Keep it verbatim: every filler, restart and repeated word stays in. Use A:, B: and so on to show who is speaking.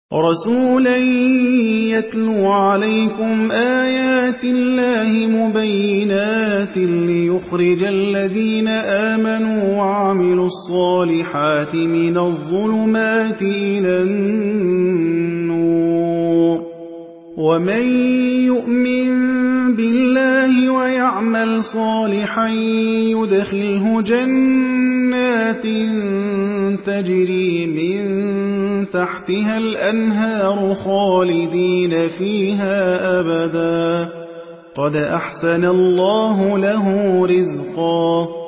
A: رَسُولًا يَتْلُو عَلَيْكُمْ آيَاتِ اللَّهِ مُبَيِّنَاتٍ لِّيُخْرِجَ الَّذِينَ آمَنُوا وَعَمِلُوا الصَّالِحَاتِ مِنَ الظُّلُمَاتِ إِلَى النُّورِ ۚ وَمَن يُؤْمِن بِاللَّهِ وَيَعْمَلْ صَالِحًا يُدْخِلْهُ جَنَّاتٍ تَجْرِي مِن تَحْتِهَا الْأَنْهَارُ خَالِدِينَ فِيهَا أَبَدًا ۖ قَدْ أَحْسَنَ اللَّهُ لَهُ رِزْقًا